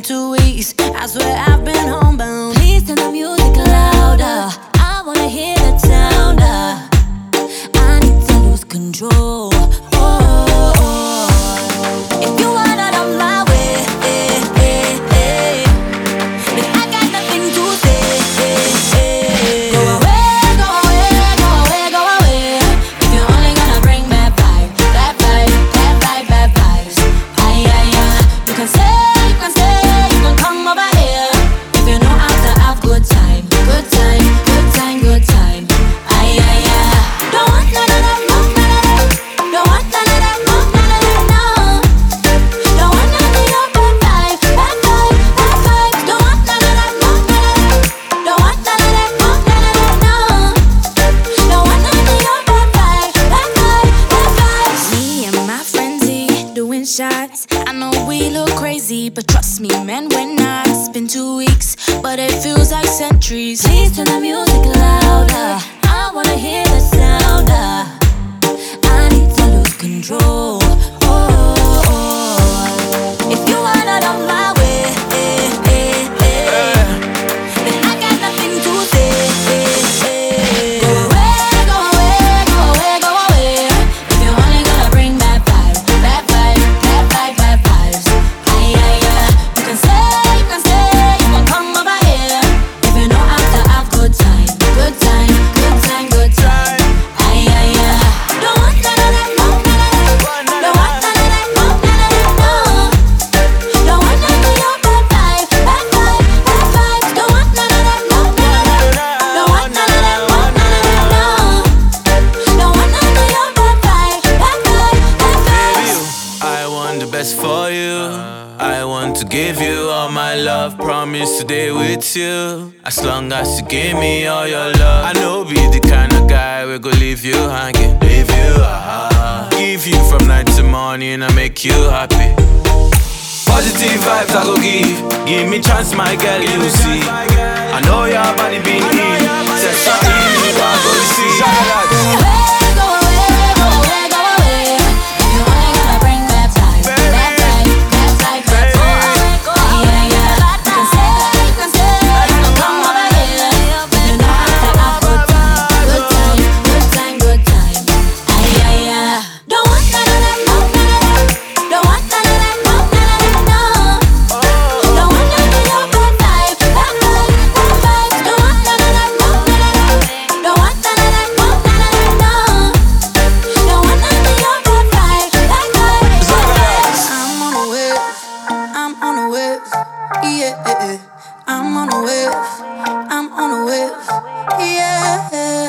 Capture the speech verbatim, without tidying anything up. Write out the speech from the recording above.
two weeks. I swear I've been homebound. Please turn the music louder. I wanna hear the sounder. I need to lose control. Oh, oh, oh. If you are not on my way, eh, eh, eh, then I got nothing to say. Eh, eh. Go away, go away, go away, go away. If you're only gonna bring bad vibe, bad vibe, bad vibe, bad vibes. Ay, ay, ay. You can say, you can say, you can come over here. If you know how to have good time, good time, good time, good time. Ay, ay, ay. Don't want none of that, no, none of that. Don't want none of that, no, none of that, no. Don't want none of your bad vibe, bad vibe, bad vibes. Don't want none of that, no, none of that. Don't want none of that, no, none of that, no. Don't want none of your bad vibe, bad vibe, bad vibes. Me and my frenzy doing shots. I know we look crazy, but trust me, man, we're not. It's been two weeks, but it feels like centuries. Please turn the music louder. I wanna hear the sounder. I need to lose control. Oh, oh, oh. If you are not on my way, eh, eh, eh, then I got nothing to say. Eh, eh. Go away, go away, go away, go away. If you're only gonna bring bad vibe, bad vibe, bad vibe, bad vibes. Ay, ay, ay. You can say, you can say, you can come over here. If you know how to have good time, good time, good time, good time. Ay, ay, ay. Don't want none of that, no, none of that. Don't want none of that, no, none of that, no. Don't want none of your bad vibe, bad vibe, bad vibes. Don't want none of that, no, none of that. Don't want none of that, no, none of that, no. Don't want none of your bad vibe, bad vibe, bad vibes. I want the best for you. I want to give you all my love. Promise to stay with you as long as you give me all your love. I know be the kind of guy we go leave you hanging, leave you ah. Give you from night to morning and make you happy. Positive vibes I go give. Give me chance, my girl, you see. I know your body been in. Say something you want go see. Go away, go away, go away. If you only gonna bring bad vibes, bad vibe, bad vibe, bad vibes. Yeah, yeah. You can say, you can say, you can come over here. You know how to have good time, good time, good time, good time. Ay, ay, ay. Don't want none of that, no, none of that. Don't want none of that, no, none of that, no. Don't want none of your bad vibe, bad vibe, bad vibes. Don't want none of that, no, none of that. Don't want none of that, no, none of that, no. Don't want none of your bad vibe, bad vibe, bad vibes. I'm on a wave, I'm on a wave, yeah. I'm on a wave, I'm on a wave, yeah.